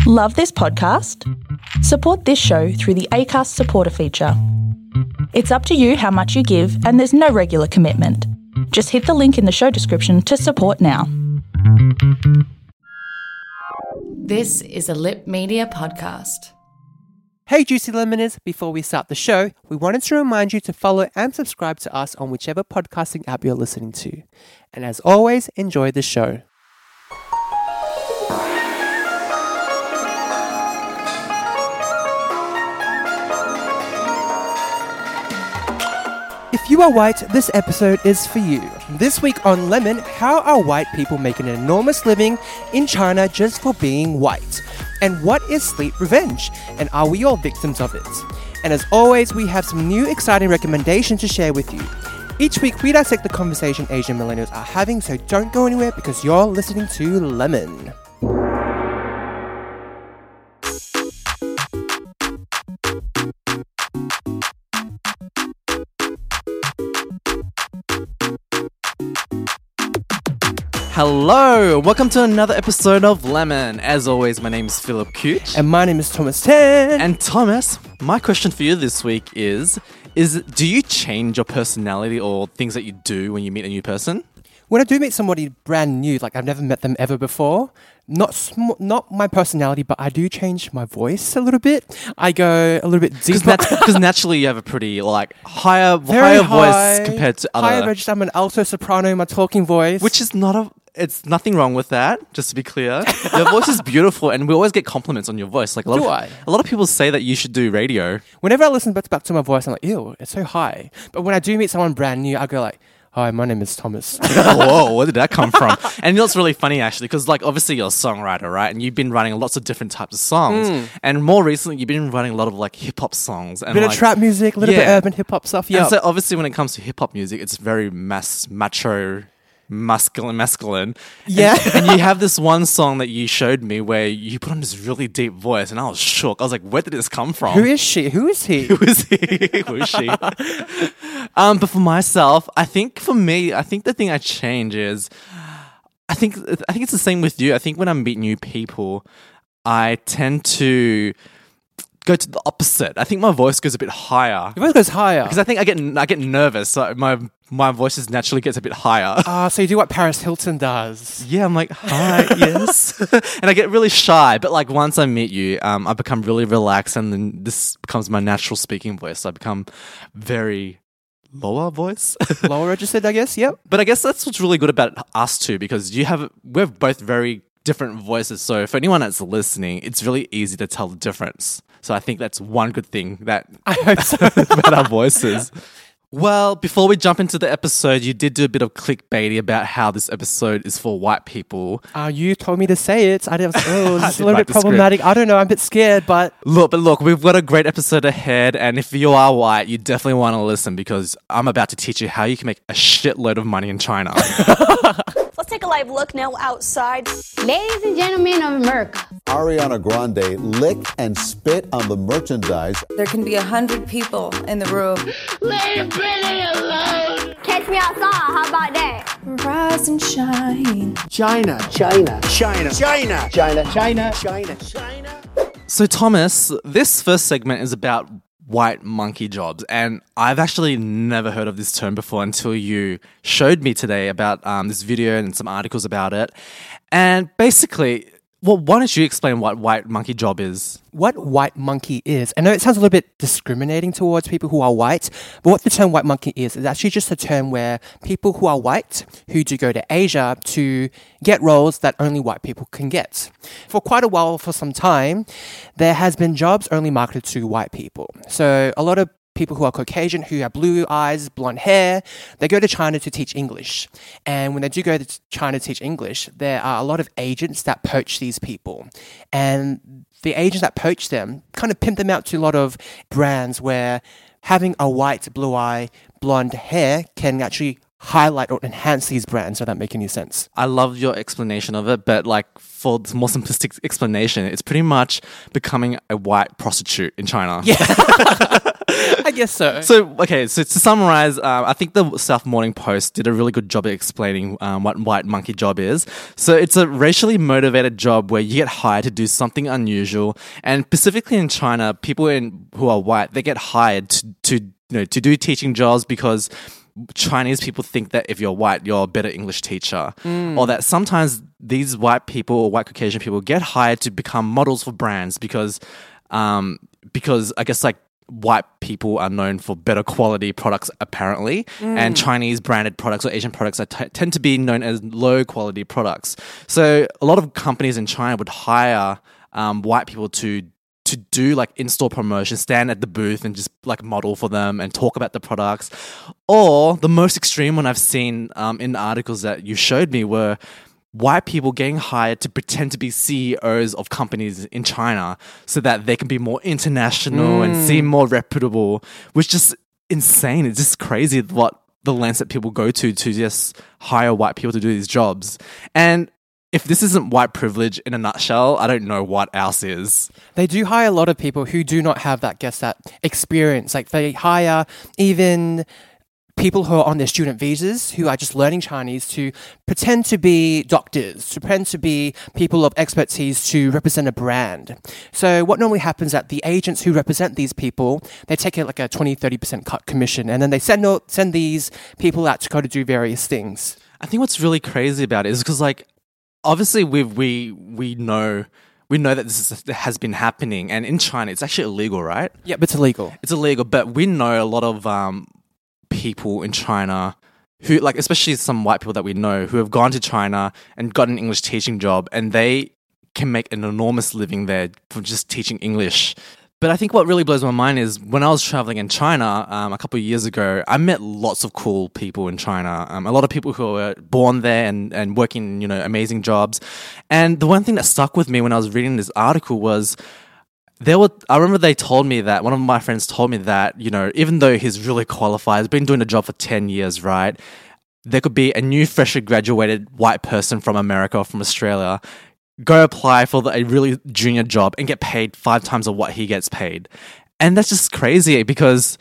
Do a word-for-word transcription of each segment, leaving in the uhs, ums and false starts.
Love this podcast? Support this show through the Acast supporter feature. It's up to you how much you give, and there's no regular commitment. Just hit the link in the show description to support now. This is a Lip Media podcast. Hey Juicy Lemoners, before we start the show, we wanted to remind you to follow and subscribe to us on whichever podcasting app you're listening to. And as always, enjoy the show. If you are white, this episode is for you. This week on Lemon, how are white people making an enormous living in China just for being white? And what is sleep revenge? And are we all victims of it? And as always, we have some new exciting recommendations to share with you. Each week, we dissect the conversation Asian millennials are having, so don't go anywhere because you're listening to Lemon. Hello, welcome to another episode of Lemon. As always, my name is Philip Cooch. And my name is Thomas Tan. And Thomas, my question for you this week is, is do you change your personality or things that you do when you meet a new person? When I do meet somebody brand new, like I've never met them ever before, not sm- not my personality, but I do change my voice a little bit. I go a little bit deeper. Because nat- naturally you have a pretty like higher Very higher high, voice compared to other... Higher register, I'm an alto soprano in my talking voice. Which is not a... It's nothing wrong with that, just to be clear. Your voice is beautiful and we always get compliments on your voice. Like a lot do of, I? A lot of people say that you should do radio. Whenever I listen back, back to my voice, I'm like, ew, it's so high. But when I do meet someone brand new, I go like, hi, my name is Thomas. Whoa, where did that come from? And you know what's really funny actually, because like obviously you're a songwriter, right? And you've been writing lots of different types of songs. Mm. And more recently, you've been writing a lot of like hip hop songs. And A bit like, of trap music, a little bit yeah. urban hip hop stuff. Yeah. And so obviously when it comes to hip hop music, it's very mass, macho, masculine, masculine. Yeah. And, and you have this one song that you showed me where you put on this really deep voice, and I was shook. I was like, where did this come from? Who is she? Who is he? Who is he? Who is she? um, but for myself, I think for me, I think the thing I change is, I think I think it's the same with you. I think when I meet new people, I tend to go to the opposite. I think my voice goes a bit higher. Your voice goes higher. Because I think I get I get nervous. So my my voice just naturally gets a bit higher. Ah, uh, so you do what Paris Hilton does. Yeah, I'm like, hi, yes. And I get really shy. But like once I meet you, um, I become really relaxed, and then this becomes my natural speaking voice. So I become very lower voice. Lower registered, I guess. Yep. But I guess that's what's really good about us two, because you have we're both very different voices. So for anyone that's listening, it's really easy to tell the difference. So I think that's one good thing that I hope so. about our voices. Well, before we jump into the episode, you did do a bit of clickbaity about how this episode is for white people. Uh, you told me to say it. I didn't. Oh, I it's a did little write bit the problematic. I don't know. I'm a bit scared, but Look, but look, we've got a great episode ahead, and if you are white, you definitely want to listen, because I'm about to teach you how you can make a shitload of money in China. Let's take a live look now outside. Ladies and gentlemen of America. Ariana Grande lick and spit on the merchandise. There can be a hundred people in the room. Leave Britney alone. Catch me outside. How about that? Rise and shine. China, China, China, China, China, China, China, China. So, Thomas, this first segment is about white monkey jobs, and I've actually never heard of this term before until you showed me today about um, this video and some articles about it. And basically, well, why don't you explain what white monkey job is? what white monkey is, I know it sounds a little bit discriminating towards people who are white, but what the term white monkey is, is actually just a term where people who are white, who do go to Asia to get roles that only white people can get. For quite a while, for some time, there has been jobs only marketed to white people. So a lot of people who are Caucasian, who have blue eyes, blonde hair, they go to China to teach English. And when they do go to China to teach English, there are a lot of agents that poach these people. And the agents that poach them kind of pimp them out to a lot of brands where having a white, blue eye, blonde hair can actually highlight or enhance these brands. Does that make any sense? I love your explanation of it, but like for the more simplistic explanation, it's pretty much becoming a white prostitute in China. Yeah. I guess so. So, okay, so to summarize, um, I think the South Morning Post did a really good job at explaining um, what white monkey job is. So, it's a racially motivated job where you get hired to do something unusual. And specifically in China, people in, who are white, they get hired to, to, you know, to do teaching jobs because Chinese people think that if you're white, you're a better English teacher. Mm. Or that sometimes these white people or white Caucasian people get hired to become models for brands because, um, because I guess like white people are known for better quality products apparently, mm. and Chinese branded products or Asian products are t- tend to be known as low quality products. So a lot of companies in China would hire um, white people to to do like in-store promotion, stand at the booth and just like model for them and talk about the products. Or the most extreme one I've seen um, in the articles that you showed me were white people getting hired to pretend to be C E Os of companies in China so that they can be more international mm. and seem more reputable, which is just insane. It's just crazy what the lengths that people go to to just hire white people to do these jobs. And if this isn't white privilege in a nutshell, I don't know what else is. They do hire a lot of people who do not have that, guess that experience. Like they hire even people who are on their student visas who are just learning Chinese to pretend to be doctors, to pretend to be people of expertise to represent a brand. So what normally happens is that the agents who represent these people, they take it like a twenty, thirty percent cut commission and then they send out, send these people out to go to do various things. I think what's really crazy about it is because like, obviously, we we we know we know that this is, has been happening, and in China, it's actually illegal, right? Yep, it's illegal. It's illegal, but we know a lot of um, people in China who, like, especially some white people that we know, who have gone to China and got an English teaching job, and they can make an enormous living there from just teaching English. But I think what really blows my mind is when I was traveling in China um, a couple of years ago, I met lots of cool people in China. Um, a lot of people who were born there and, and working, you know, amazing jobs. And the one thing that stuck with me when I was reading this article was there were, I remember they told me that, one of my friends told me that, you know, even though he's really qualified, he's been doing the job for ten years, right? There could be a new freshly graduated white person from America or from Australia go apply for the, a really junior job and get paid five times of what he gets paid. And that's just crazy because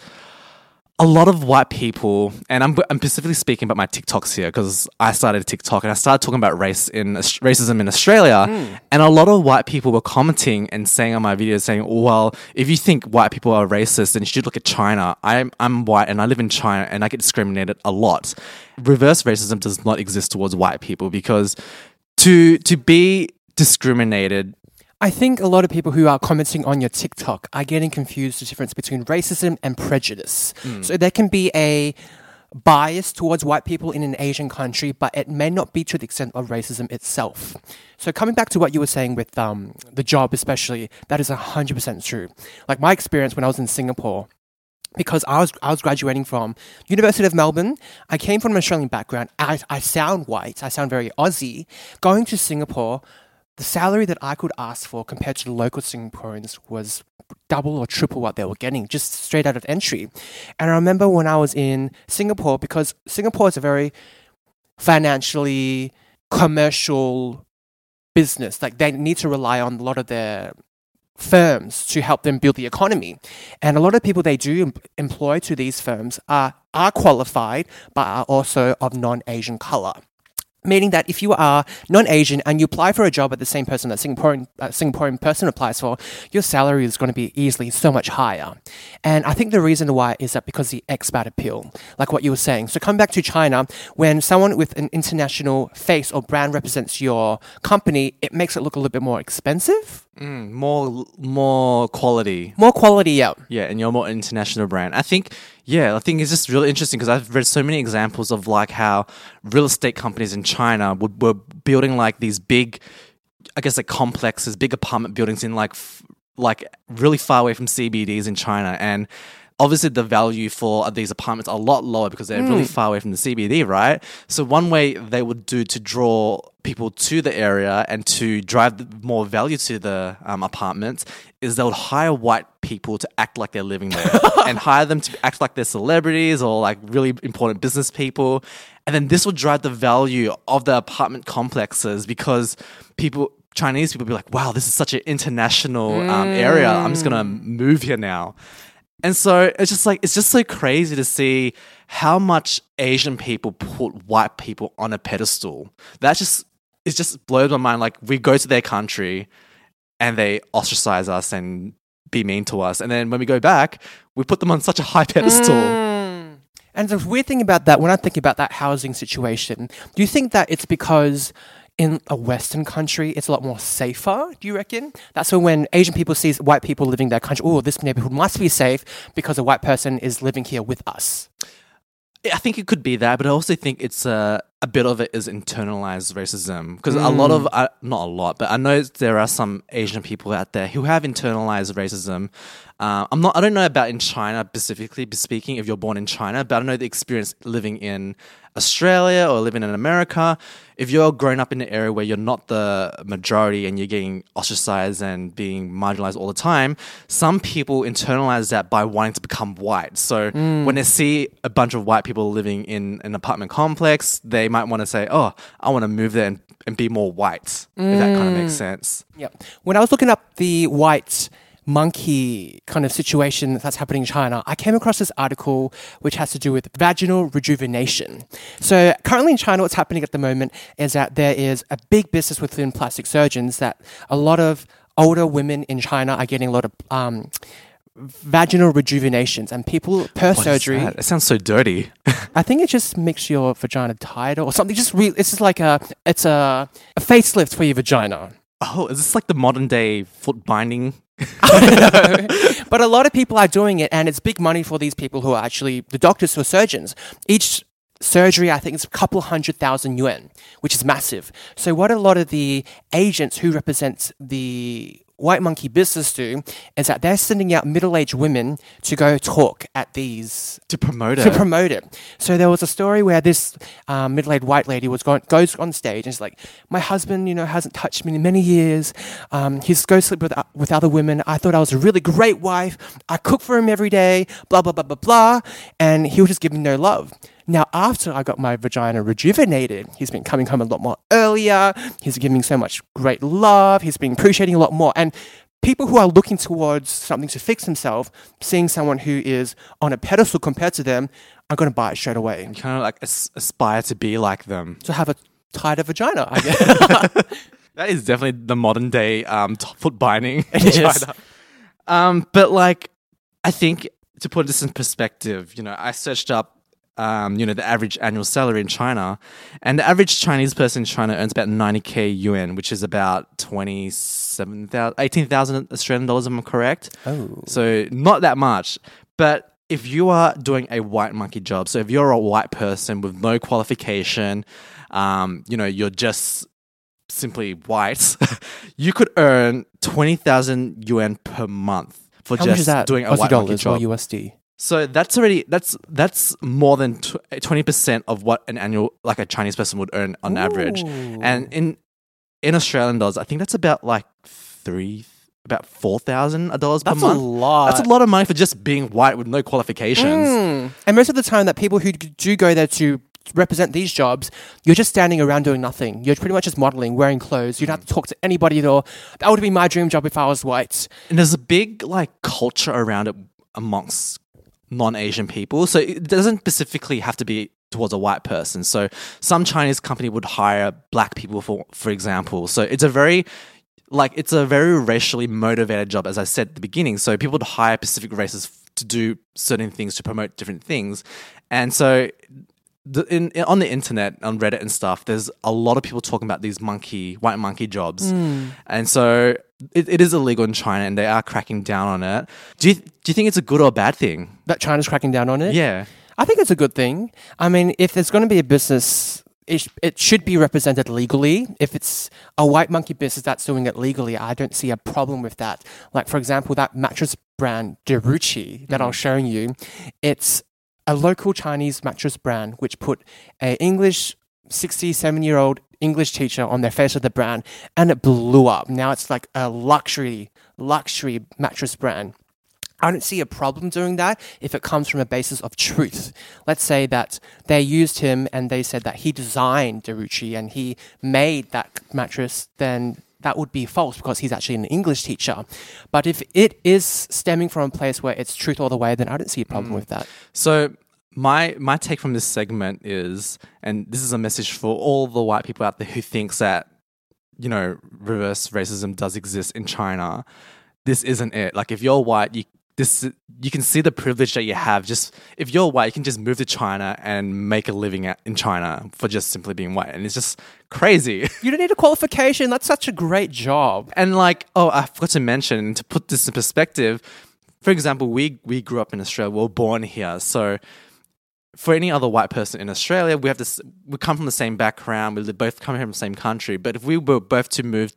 a lot of white people, and I'm, I'm specifically speaking about my TikToks here because I started TikTok and I started talking about race in racism in Australia, mm. and a lot of white people were commenting and saying on my videos saying, well, if you think white people are racist, then you should look at China. I'm, I'm white and I live in China and I get discriminated a lot. Reverse racism does not exist towards white people because to to be discriminated. I think a lot of people who are commenting on your TikTok are getting confused the difference between racism and prejudice. Mm. So there can be a bias towards white people in an Asian country, but it may not be to the extent of racism itself. So coming back to what you were saying with um, the job especially, that is one hundred percent true. Like my experience when I was in Singapore, because I was I was graduating from University of Melbourne. I came from an Australian background. I, I sound white. I sound very Aussie. Going to Singapore, the salary that I could ask for compared to the local Singaporeans was double or triple what they were getting, just straight out of entry. And I remember when I was in Singapore, because Singapore is a very financially commercial business. Like they need to rely on a lot of their firms to help them build the economy. And a lot of people they do em- employ to these firms are, are qualified, but are also of non-Asian color. Meaning that if you are non-Asian and you apply for a job at the same person that Singaporean, uh, Singaporean person applies for, your salary is going to be easily so much higher. And I think the reason why is that because the expat appeal, like what you were saying. So come back to China, when someone with an international face or brand represents your company, it makes it look a little bit more expensive. Mm, more more quality. More quality, yeah. Yeah, and you're a more international brand. I think, yeah, I think it's just really interesting because I've read so many examples of like how real estate companies in China would, were building like these big, I guess like complexes, big apartment buildings in like, f- like really far away from C B Ds in China. And obviously the value for these apartments are a lot lower because they're mm. really far away from the C B D, right? So one way they would do to draw people to the area and to drive the, more value to the um, apartments is they would hire white people to act like they're living there and hire them to act like they're celebrities or like really important business people. And then this would drive the value of the apartment complexes because people, Chinese people, be like, wow, this is such an international um, area. I'm just going to move here now. And so it's just like it's just so crazy to see how much Asian people put white people on a pedestal. That just it just blows my mind. Like we go to their country and they ostracize us and be mean to us, and then when we go back, we put them on such a high pedestal. Mm. And the weird thing about that, when I think about that housing situation, do you think that it's because in a Western country, it's a lot more safer, do you reckon? That's so when Asian people see white people living in their country, oh, this neighborhood must be safe because a white person is living here with us. I think it could be that, but I also think it's uh, a bit of it is internalized racism because mm. a lot of, uh, not a lot, but I know there are some Asian people out there who have internalized racism. Uh, I'm not, I don't know about in China specifically speaking, if you're born in China, but I know the experience living in Australia or living in America. If you're growing up in an area where you're not the majority and you're getting ostracized and being marginalized all the time, some people internalize that by wanting to become white. So mm. when they see a bunch of white people living in an apartment complex, they might want to say, oh, I want to move there and, and be more white, mm. if that kind of makes sense. Yeah. When I was looking up the white monkey kind of situation that's happening in China, I came across this article which has to do with vaginal rejuvenation. So currently in China, what's happening at the moment is that there is a big business within plastic surgeons that a lot of older women in China are getting a lot of um, vaginal rejuvenations, and people per what surgery. Is that? It sounds so dirty. I think it just makes your vagina tighter or something. Just re- it's just like a it's a, a facelift for your vagina. Oh, is this like the modern day foot binding? But a lot of people are doing it, and it's big money for these people who are actually the doctors or surgeons. Each surgery, I think, is a couple hundred thousand yuan, which is massive. So what a lot of the agents who represent the white monkey business do is that they're sending out middle-aged women to go talk at these to promote it. To promote it. So there was a story where this um, middle-aged white lady was going goes on stage and she's like, "My husband, you know, hasn't touched me in many years. Um, he's go sleep with with other women. I thought I was a really great wife. I cook for him every day. Blah blah blah blah blah, and he would just give me no love." Now, after I got my vagina rejuvenated, he's been coming home a lot more earlier. He's giving so much great love. He's been appreciating a lot more. And people who are looking towards something to fix themselves, seeing someone who is on a pedestal compared to them, are going to buy it straight away. You kind of like as- aspire to be like them. To have a tighter vagina, I guess. That is definitely the modern day um, top foot binding in it is. China. Um, but like, I think to put this in perspective, you know, I searched up Um, you know, the average annual salary in China, and the average Chinese person in China earns about ninety K yuan, which is about twenty-seven thousand, eighteen thousand Australian dollars, if I'm correct. Oh. So not that much. But if you are doing a white monkey job, so if you're a white person with no qualification, um, you know, you're just simply white, you could earn twenty thousand yuan per month for How just much is that? doing a Aussie white monkey dollars job. or U S D? So that's already that's that's more than twenty percent of what an annual like a Chinese person would earn on Ooh. average, and in in Australian dollars, I think that's about like three, about four thousand dollars per That's month. a lot. That's a lot of money for just being white with no qualifications. Mm. And most of the time, that people who do go there to represent these jobs, you're just standing around doing nothing. You're pretty much just modeling, wearing clothes. You don't have to talk to anybody at all. That would be my dream job if I was white. And there's a big like culture around it amongst non-Asian people. So it doesn't specifically have to be towards a white person. So some Chinese company would hire black people, for for example. So it's a very like it's a very racially motivated job, as I said at the beginning. So people would hire specific races to do certain things to promote different things. And so the, in, in on the internet, on Reddit and stuff, there's a lot of people talking about these monkey, white monkey jobs. Mm. And so it, it is illegal in China, and they are cracking down on it. Do you do you think it's a good or a bad thing? That China's cracking down on it? Yeah. I think it's a good thing. I mean, if there's going to be a business, it, it should be represented legally. If it's a white monkey business that's doing it legally, I don't see a problem with that. Like, for example, that mattress brand, Deruchi, that mm-hmm. I was showing you, it's a local Chinese mattress brand which put a English sixty-seven-year-old English teacher on their face of the brand, and it blew up. Now it's like a luxury, luxury mattress brand. I don't see a problem doing that if it comes from a basis of truth. Let's say that they used him and they said that he designed Deruchi and he made that mattress, then that would be false because he's actually an English teacher. But if it is stemming from a place where it's truth all the way, then I don't see a problem mm. with that. So my my take from this segment is, and this is a message for all the white people out there who thinks that, you know, reverse racism does exist in China. This isn't it. Like, if you're white, you this you can see the privilege that you have. Just if you're white, you can just move to China and make a living at, in China for just simply being white, and it's just crazy. You don't need a qualification. That's such a great job. And like, oh, I forgot to mention, to put this in perspective. For example, we we grew up in Australia. We were born here, so for any other white person in Australia, we have this. We come from the same background. We both come from the same country. But if we were both to move.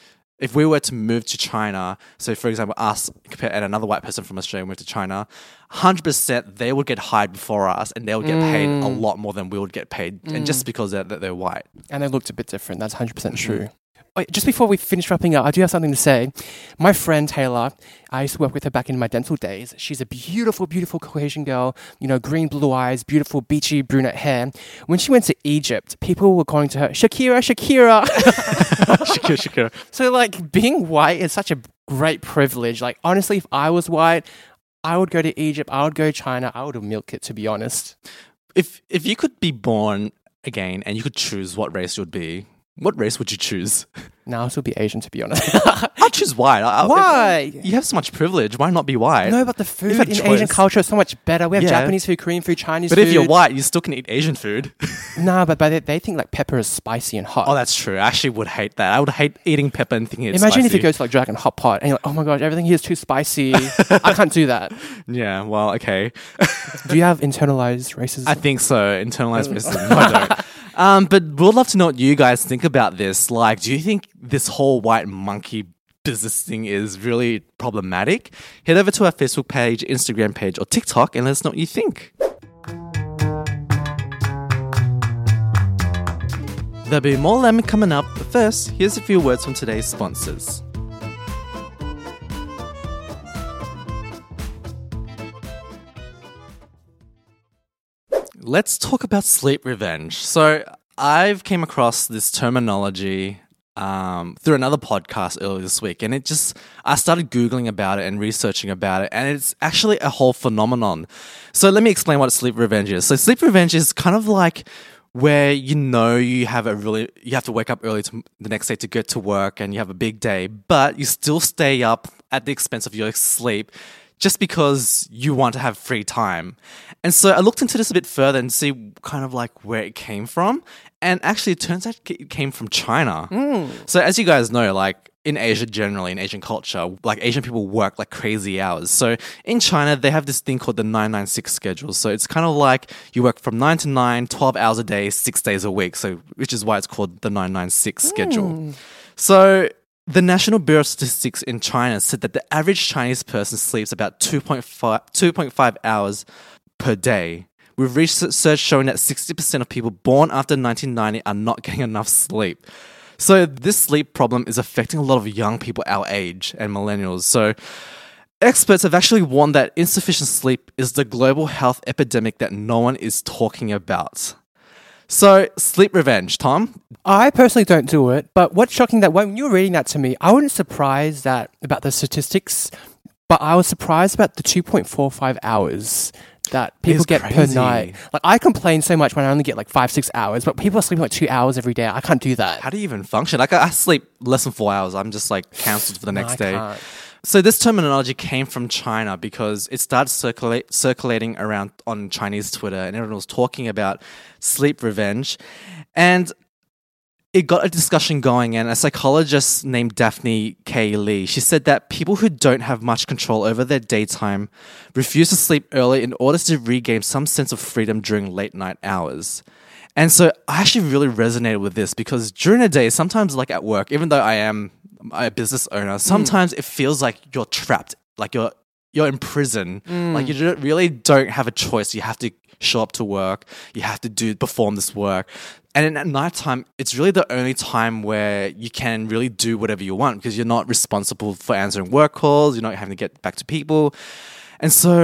If we were to move to China, so for example, us and another white person from Australia moved to China, one hundred percent they would get hired before us and they would get mm. paid a lot more than we would get paid. Mm. And just because they're, they're white. And they looked a bit different. That's one hundred percent true. Mm. Wait, just before we finish wrapping up, I do have something to say. My friend Taylor, I used to work with her back in my dental days. She's a beautiful, beautiful Caucasian girl, you know, green, blue eyes, beautiful, beachy, brunette hair. When she went to Egypt, people were calling to her, Shakira, Shakira. Shakira, Shakira. So, like, being white is such a great privilege. Like, honestly, if I was white, I would go to Egypt, I would go to China, I would milk it, to be honest. If if you could be born again and you could choose what race you would be, what race would you choose? No, I'll still be Asian, to be honest. I'll choose white. I, Why? If, you have so much privilege. Why not be white? No, but the food in choice. Asian culture is so much better. We have yeah. Japanese food, Korean food, Chinese but food. But if you're white, you still can eat Asian food. No, but, but they, they think like pepper is spicy and hot. Oh, that's true. I actually would hate that. I would hate eating pepper and thinking it's Imagine spicy. if you go to like Dragon Hot Pot and you're like, oh my gosh, everything here is too spicy. I can't do that. Yeah, well, okay. Do you have internalized racism? I think so. Internalized racism. No, I don't. Um, but we'd love to know what you guys think about this. Like, do you think this whole white monkey business thing is really problematic? Head over to our Facebook page, Instagram page, or TikTok and let us know what you think. There'll be more lemon coming up, but first, here's a few words from today's sponsors. Let's talk about sleep revenge. So I've came across this terminology um, through another podcast earlier this week, and it just I started Googling about it and researching about it, and it's actually a whole phenomenon. So let me explain what sleep revenge is. So sleep revenge is kind of like where you know you have a really you have to wake up early to the next day to get to work, and you have a big day, but you still stay up at the expense of your sleep, just because you want to have free time. And so I looked into this a bit further and see kind of like where it came from. And actually, it turns out it came from China. Mm. So as you guys know, like in Asia generally, in Asian culture, like Asian people work like crazy hours. So in China, they have this thing called the nine nine six schedule. So it's kind of like you work from nine to nine, twelve hours a day, six days a week. So which is why it's called the nine nine six schedule. Mm. So the National Bureau of Statistics in China said that the average Chinese person sleeps about two point five hours per day, with research showing that sixty percent of people born after nineteen ninety are not getting enough sleep. So this sleep problem is affecting a lot of young people our age and millennials. So experts have actually warned that insufficient sleep is the global health epidemic that no one is talking about. So, sleep revenge, Tom? I personally don't do it, but what's shocking that when you were reading that to me, I wasn't surprised that about the statistics, but I was surprised about the two point four five hours that people get crazy. per night. Like, I complain so much when I only get like five, six hours, but people are sleeping like two hours every day. I can't do that. How do you even function? Like, I sleep less than four hours. I'm just like cancelled for the next no, I day. Can't. So this terminology came from China because it started circulate, circulating around on Chinese Twitter, and everyone was talking about sleep revenge. And it got a discussion going, and a psychologist named Daphne K. Lee, she said that people who don't have much control over their daytime refuse to sleep early in order to regain some sense of freedom during late night hours. And so I actually really resonated with this because during the day, sometimes like at work, even though I am a business owner, sometimes mm. it feels like you're trapped, like you're you're in prison. Mm. Like you really don't have a choice. You have to show up to work. You have to do perform this work. And then at nighttime, it's really the only time where you can really do whatever you want because you're not responsible for answering work calls. You're not having to get back to people. And so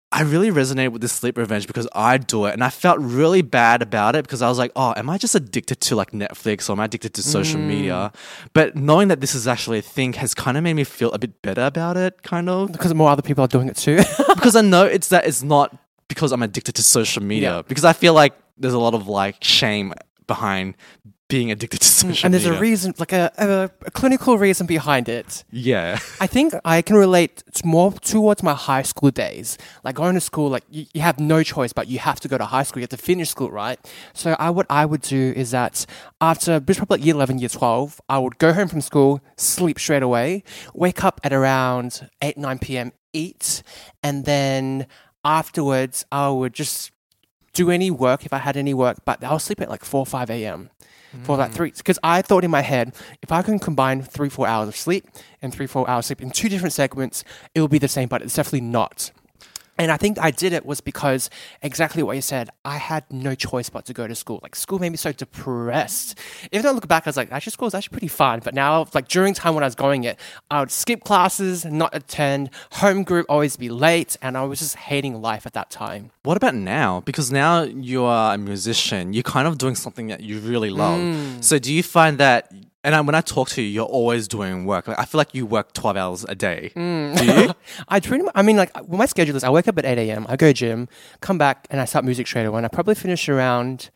I really resonated with this sleep revenge because I do it and I felt really bad about it because I was like, oh, am I just addicted to like Netflix or am I addicted to social mm. media? But knowing that this is actually a thing has kind of made me feel a bit better about it, kind of. Because more other people are doing it too. Because I know it's that it's not because I'm addicted to social media. Yeah. Because I feel like there's a lot of like shame behind being addicted to social and there's media. a reason, like a, a, a clinical reason behind it. Yeah. I think I can relate t- more towards my high school days. Like going to school, like you, you have no choice, but you have to go to high school. You have to finish school, right? So I, what I would do is that after probably year eleven, year twelve, I would go home from school, sleep straight away, wake up at around eight, nine p.m., eat, and then afterwards I would just do any work if I had any work, but I'll sleep at like four, five a.m. for that three, because I thought in my head, if I can combine three, four hours of sleep and three, four hours of sleep in two different segments, it will be the same, but it's definitely not. And I think I did it was because exactly what you said, I had no choice but to go to school. Like school made me so depressed. Even though I look back, I was like, actually school was actually pretty fun. But now, like during time when I was going it, I would skip classes, not attend, home group, always be late. And I was just hating life at that time. What about now? Because now you are a musician, you're kind of doing something that you really love. Mm. So do you find that, and I, when I talk to you, you're always doing work. Like I feel like you work twelve hours a day. Mm. Do you? I pretty much, I mean, like, well, my schedule is I wake up at eight a.m., I go gym, come back, and I start music straight away. And I probably finish around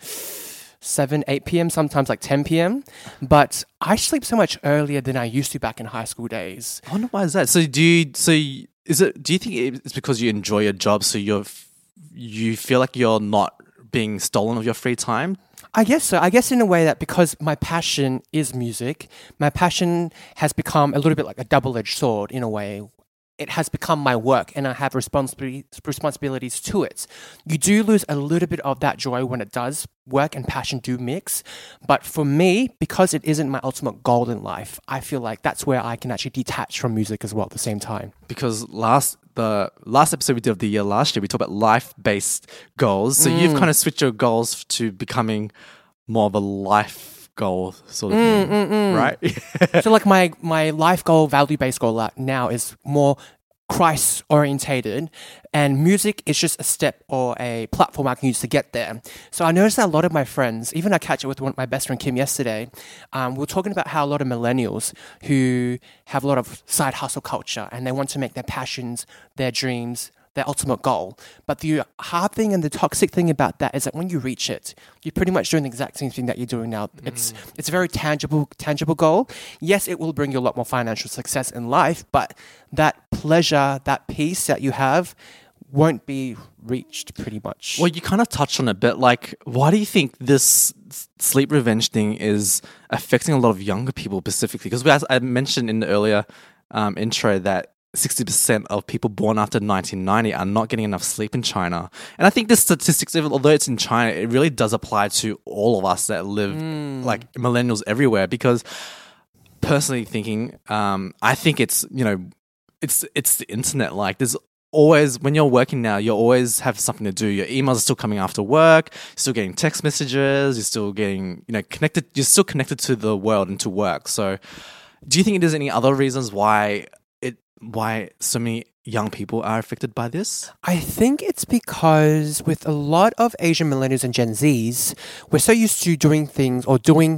seven, eight p.m., sometimes like ten p.m. But I sleep so much earlier than I used to back in high school days. I wonder why is that? So do you, so you, is it, do you think it's because you enjoy your job, so you're, you feel like you're not being stolen of your free time? I guess so. I guess in a way that because my passion is music, my passion has become a little bit like a double-edged sword in a way. It has become my work and I have responsibility, responsibilities to it. You do lose a little bit of that joy when it does. Work and passion do mix. But for me, because it isn't my ultimate goal in life, I feel like that's where I can actually detach from music as well at the same time. Because last the last episode we did of the year last year, we talked about life-based goals. So mm. you've kind of switched your goals to becoming more of a life goal sort of mm, thing, mm, mm. right? So like my, my life goal, value-based goal now is more Christ-orientated, and music is just a step or a platform I can use to get there. So I noticed that a lot of my friends, even I catch up with one of my best friend Kim yesterday, um, we were talking about how a lot of millennials who have a lot of side hustle culture and they want to make their passions, their dreams, their ultimate goal. But the hard thing and the toxic thing about that is that when you reach it, you're pretty much doing the exact same thing that you're doing now. Mm. It's it's a very tangible, tangible goal. Yes, it will bring you a lot more financial success in life, but that pleasure, that peace that you have won't be reached pretty much. Well, you kind of touched on it, but like, why do you think this sleep revenge thing is affecting a lot of younger people specifically? Because as I mentioned in the earlier um, intro that sixty percent of people born after nineteen ninety are not getting enough sleep in China. And I think this statistics, although it's in China, it really does apply to all of us that live, mm. like millennials everywhere. Because personally thinking, um, I think it's, you know, it's it's the internet. Like there's always, when you're working now, you always have something to do. Your emails are still coming after work, you're still getting text messages, you're still getting, you know, connected, you're still connected to the world and to work. So do you think there's any other reasons why why so many young people are affected by this? I think it's because with a lot of Asian millennials and Gen Zs, we're so used to doing things or doing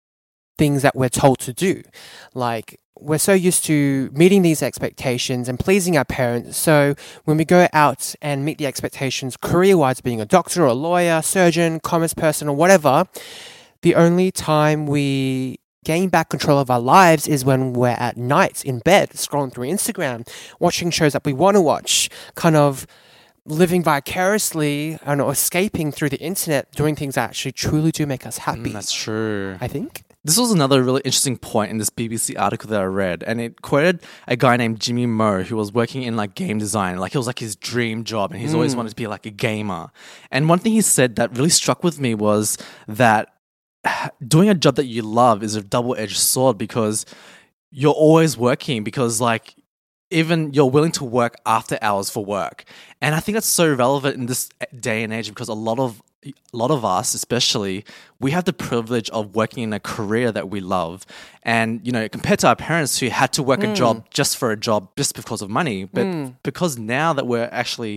things that we're told to do. Like, we're so used to meeting these expectations and pleasing our parents. So when we go out and meet the expectations career-wise, being a doctor or a lawyer, surgeon, commerce person or whatever, the only time we gain back control of our lives is when we're at night in bed, scrolling through Instagram, watching shows that we want to watch, kind of living vicariously and escaping through the internet, doing things that actually truly do make us happy. Mm, that's true. I think. This was another really interesting point in this B B C article that I read, and it quoted a guy named Jimmy Mo who was working in like game design. Like it was like his dream job, and he's mm. always wanted to be like a gamer. And one thing he said that really struck with me was that doing a job that you love is a double-edged sword, because you're always working, because like even you're willing to work after hours for work. And I think that's so relevant in this day and age, because a lot of a lot of us, especially, we have the privilege of working in a career that we love. And, you know, compared to our parents who had to work mm. a job just for a job, just because of money. But mm. because now that we're actually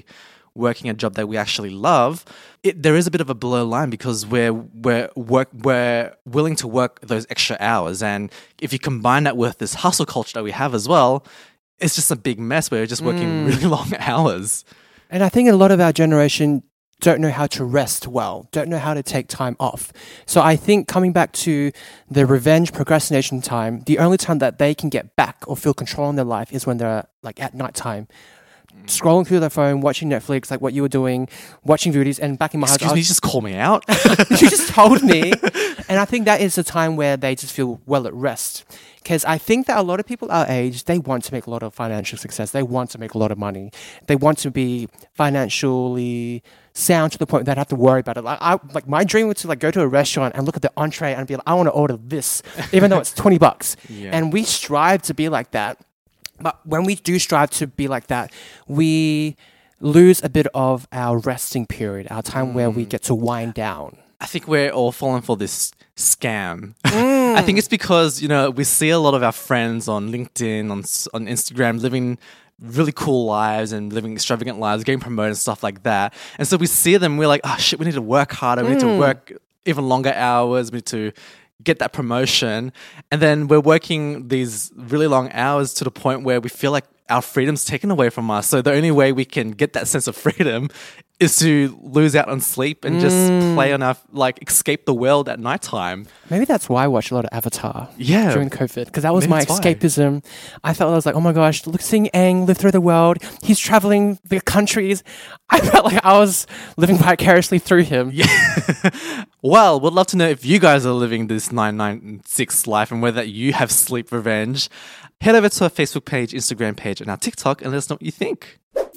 working a job that we actually love, it, there is a bit of a blur line because we're we're work we're willing to work those extra hours, and if you combine that with this hustle culture that we have as well, it's just a big mess. We're just working mm. really long hours. And I think a lot of our generation don't know how to rest well, don't know how to take time off. So I think coming back to the revenge procrastination time, the only time that they can get back or feel control in their life is when they're like at night time, mm. scrolling through their phone, watching Netflix, like what you were doing, watching videos, and back in my Excuse house. me, you just call me out? You just told me. And I think that is the time where they just feel well at rest. Because I think that a lot of people our age, they want to make a lot of financial success. They want to make a lot of money. They want to be financially sound to the point that they don't have to worry about it. Like, I, like my dream was to like go to a restaurant and look at the entree and be like, I want to order this, even though it's twenty bucks. Yeah. And we strive to be like that. But when we do strive to be like that, we lose a bit of our resting period, our time mm. where we get to wind down. I think we're all falling for this scam. Mm. I think it's because, you know, we see a lot of our friends on LinkedIn, on on Instagram, living really cool lives and living extravagant lives, getting promoted and stuff like that. And so we see them, we're like, oh shit, we need to work harder. We mm. need to work even longer hours. We need to get that promotion. And then we're working these really long hours to the point where we feel like our freedom's taken away from us. So the only way we can get that sense of freedom is to lose out on sleep and mm. just play on our, like, escape the world at nighttime. Maybe that's why I watched a lot of Avatar yeah. during COVID, because that was Maybe my escapism. Why. I felt I was like, oh my gosh, look, seeing Aang live through the world. He's traveling the countries. I felt like I was living vicariously through him. Yeah. Well, we'd love to know if you guys are living this nine nine six life and whether you have sleep revenge. Head over to our Facebook page, Instagram page, and our TikTok and let us know what you think.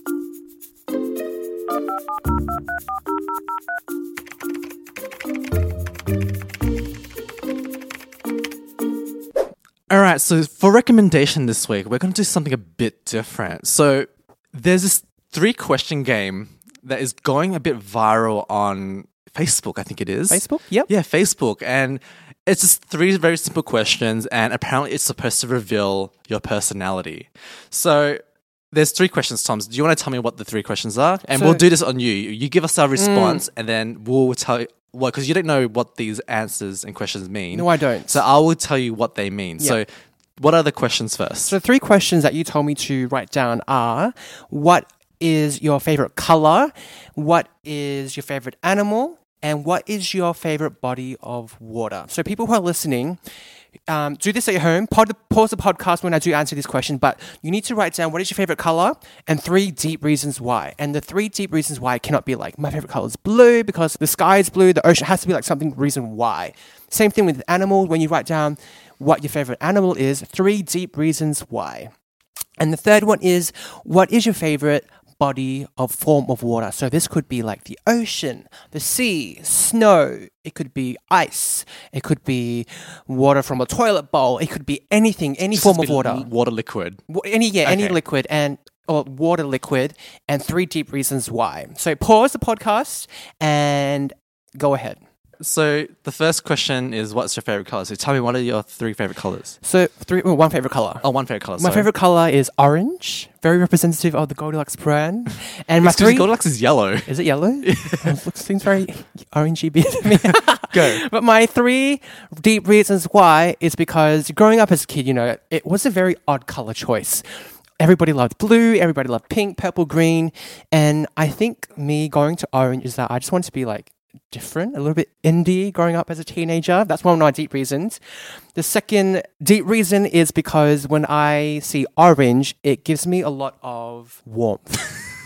All right, so for recommendation this week, we're going to do something a bit different. So there's this three-question game that is going a bit viral on Facebook, I think it is. Facebook? Yep. Yeah, Facebook. And it's just three very simple questions, and apparently it's supposed to reveal your personality. So there's three questions, Toms. Do you want to tell me what the three questions are? And so, we'll do this on you. You give us our response, mm. and then we'll tell you what, because you don't know what these answers and questions mean. No, I don't. So I will tell you what they mean. Yep. So what are the questions first? So three questions that you told me to write down are, what is your favorite color? What is your favorite animal? And what is your favorite body of water? So people who are listening, um, do this at your home. Pod, pause the podcast when I do answer this question, but you need to write down what is your favorite color and three deep reasons why. And the three deep reasons why cannot be like, my favorite color is blue because the sky is blue, the ocean has to be like something, reason why. Same thing with animal. When you write down what your favorite animal is, three deep reasons why. And the third one is, what is your favorite body of form of water? So this could be like the ocean, the sea, snow. It could be ice. It could be water from a toilet bowl. It could be anything, any Just form of water. Water liquid. Any yeah, okay. any liquid and or water liquid, and three deep reasons why. So pause the podcast and go ahead. So the first question is, what's your favorite color? So tell me, what are your three favorite colors? So three, well, one favorite color. Oh, one favorite color. My favorite color is orange, very representative of the Goldilocks brand. And my three Goldilocks is yellow. Is it yellow? It looks, seems very orangey to me. Go. But my three deep reasons why is because growing up as a kid, you know, it was a very odd color choice. Everybody loved blue, everybody loved pink, purple, green, and I think me going to orange is that I just want to be like different, a little bit indie growing up as a teenager. That's one of my deep reasons. The second deep reason is because when I see orange, it gives me a lot of warmth.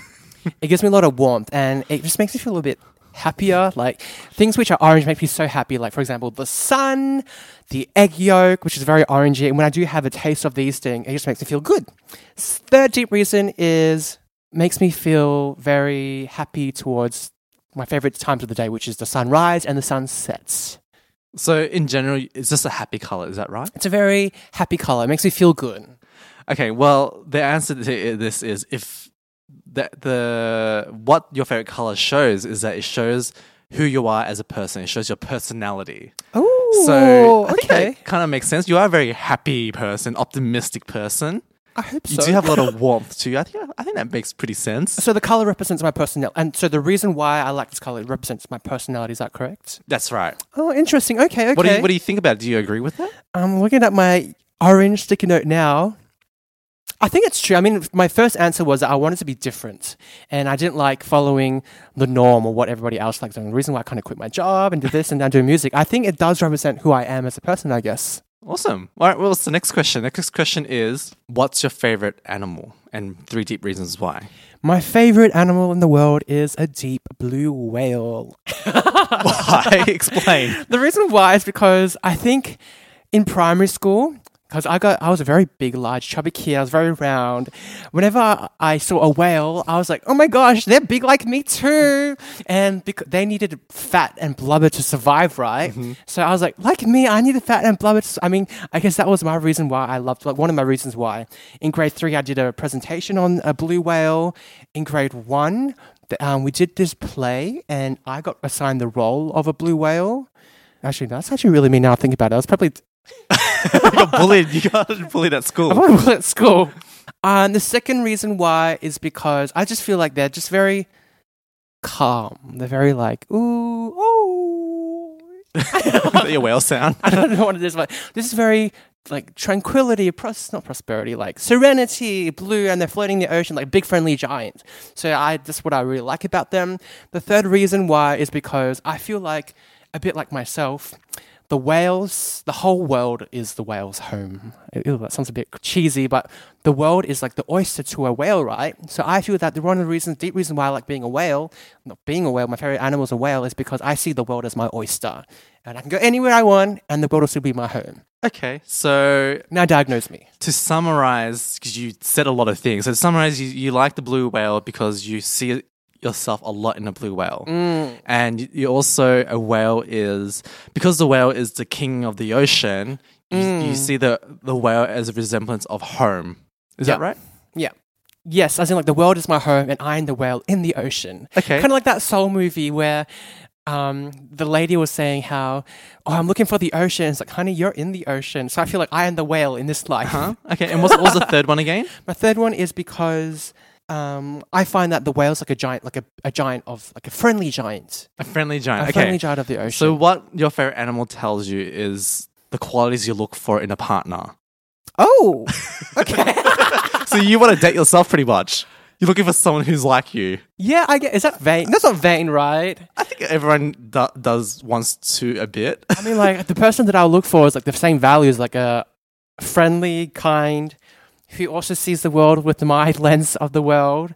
It gives me a lot of warmth and it just makes me feel a little bit happier. Like things which are orange make me so happy. Like for example, the sun, the egg yolk, which is very orangey. And when I do have a taste of these things, it just makes me feel good. Third deep reason is makes me feel very happy towards my favorite times of the day, which is the sunrise and the sunsets. So in general, it's just a happy color, is that right? It's a very happy color. It makes me feel good. Okay, well, the answer to this is if the, the what your favorite color shows is that it shows who you are as a person. It shows your personality. Oh, so I okay. think that kind of makes sense. You are a very happy person, optimistic person. I hope You so. do have a lot of warmth too. I think I think that makes pretty sense. So the color represents my personality, and so the reason why I like this color represents my personality. Is that correct? That's right. Oh, interesting. Okay, okay. What do you What do you think about it? Do you agree with that? I'm looking at my orange sticky note now. I think it's true. I mean, my first answer was that I wanted to be different, and I didn't like following the norm or what everybody else likes. And the reason why I kind of quit my job and did this and now do music, I think it does represent who I am as a person, I guess. Awesome. All right. Well, what's the next question? Next question is, what's your favorite animal, and three deep reasons why? My favorite animal in the world is a deep blue whale. Why? Explain. The reason why is because I think in primary school, because I got, I was a very big, large, chubby kid. I was very round. Whenever I saw a whale, I was like, "Oh my gosh, they're big like me too!" And because they needed fat and blubber to survive, right? Mm-hmm. So I was like, "Like me, I needed fat and blubber." To, I mean, I guess that was my reason why I loved. Like one of my reasons why. In grade three, I did a presentation on a blue whale. In grade one, the, um, we did this play, and I got assigned the role of a blue whale. Actually, that's actually really mean now I think about it. I was probably. You got bullied. You got bullied at school. I got bullied at school. Uh, and the second reason why is because I just feel like they're just very calm. They're very like, ooh, ooh. Your whale sound. I don't know what it is, but this is very like tranquility, pros- not prosperity, like serenity, blue, and they're floating in the ocean like big friendly giants. So I that's what I really like about them. The third reason why is because I feel like, a bit like myself, the whales, the whole world is the whale's home. Ew, that sounds a bit cheesy, but the world is like the oyster to a whale, right? So I feel that the one of the reasons, deep reason why I like being a whale, not being a whale, my favorite animal is a whale, is because I see the world as my oyster. And I can go anywhere I want, and the world will still be my home. Okay, so Now diagnose me. to summarize, because you said a lot of things, so to summarize, you, you like the blue whale because you see yourself a lot in a blue whale. Mm. And you also, a whale is, because the whale is the king of the ocean, Mm. you, you see the, the whale as a resemblance of home. Is Yeah. that right? Yeah. Yes, as in like the world is my home and I am the whale in the ocean. Okay. Kind of like that Soul movie where um, the lady was saying how, oh, I'm looking for the ocean. It's like, honey, you're in the ocean. So I feel like I am the whale in this life. Huh? Okay, and what's, what was the third one again? My third one is because um, I find that the whale's like a giant, like a, a giant of, like a friendly giant. A friendly giant. A okay. friendly giant of the ocean. So what your favorite animal tells you is the qualities you look for in a partner. Oh, okay. So you want to date yourself pretty much. You're looking for someone who's like you. Yeah, I get. Is that vain? That's not vain, right? I think everyone do- does wants to a bit. I mean, like the person that I'll look for is like the same values, like a friendly, kind, who also sees the world with my lens of the world.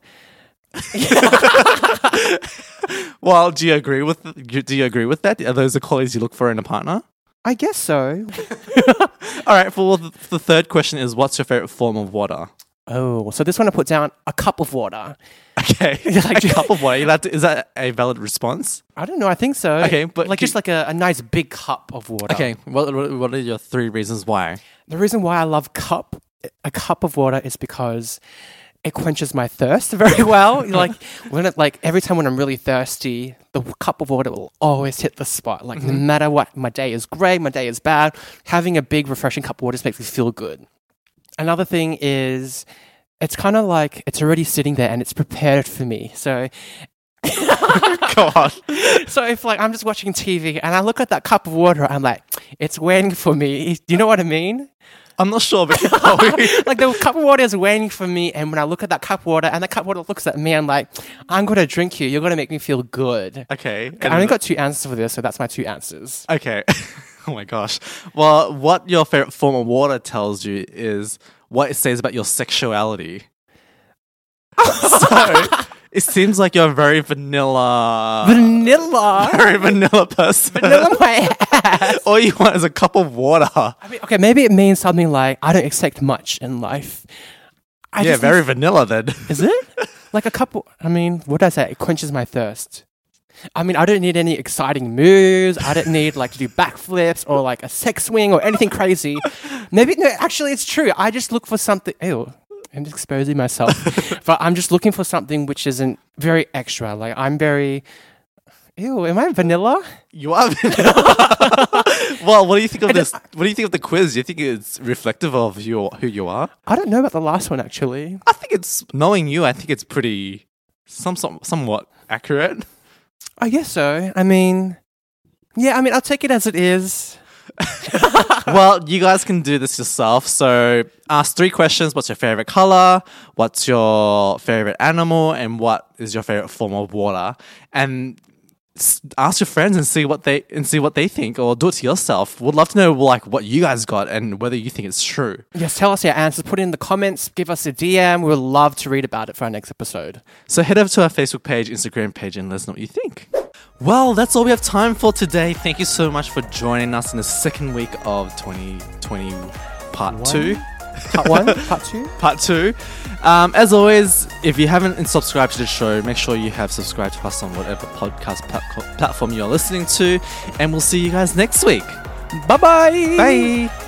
Well, do you agree with do you agree with that? Are those the qualities you look for in a partner? I guess so. All right. Well, the, the third question is, what's your favorite form of water? Oh, so this one I put down a cup of water. Okay, like a cup of water. You allowed to, is that a valid response? I don't know. I think so. Okay, but like can- just like a, a nice big cup of water. Okay. What what what are your three reasons why? The reason why I love cup a cup of water is because it quenches my thirst very well. Like when it like every time when I'm really thirsty, the cup of water will always hit the spot. Like no matter what, my day is great, my day is bad, having a big refreshing cup of water just makes me feel good. Another thing is it's kind of like it's already sitting there and it's prepared for me. So Go on. so if like I'm just watching T V and I look at that cup of water, I'm like, it's waiting for me. Do you know what I mean? I'm not sure, but Like the cup of water is waiting for me, and when I look at that cup of water and the cup of water looks at me, I'm like, I'm gonna drink you. You're gonna make me feel good. okay. I only got two answers for this, so that's my two answers. Okay. Oh my gosh. Well, what your favorite form of water tells you is what it says about your sexuality. So it seems like you're a very vanilla, Vanilla. very vanilla person. Vanilla my ass. All you want is a cup of water. I mean, okay, maybe it means something like I don't expect much in life. I Yeah, just very need- vanilla then. Is it? Like a couple, I mean, what did I say? It quenches my thirst. I mean, I don't need any exciting moves. I don't need like to do backflips or like a sex swing or anything crazy. Maybe, no, actually it's true. I just look for something, ew, I'm just exposing myself. But I'm just looking for something which isn't very extra. Like I'm very, ew, am I vanilla? You are vanilla. Well, what do you think of And this? then- What do you think of the quiz? Do you think it's reflective of your who you are? I don't know about the last one actually. I think it's knowing you. I think it's pretty some, some somewhat accurate. I guess so. I mean, yeah. I mean, I'll take it as it is. Well, you guys can do this yourself. So ask three questions. What's your favorite color? What's your favorite animal? And what is your favorite form of water? And s- ask your friends and see what they and see what they think, or do it to yourself. We'd love to know like what you guys got and whether you think it's true. Yes, tell us your answers. Put it in the comments. Give us a D M. We'd love to read about it for our next episode. So head over to our Facebook page, Instagram page, and let us know what you think. Well, that's all we have time for today. Thank you so much for joining us in the second week of twenty twenty part One. two. Part one, part two. Part two. Um, as always, if you haven't subscribed to the show, make sure you have subscribed to us on whatever podcast plat- platform you're listening to. And we'll see you guys next week. Bye-bye. Bye.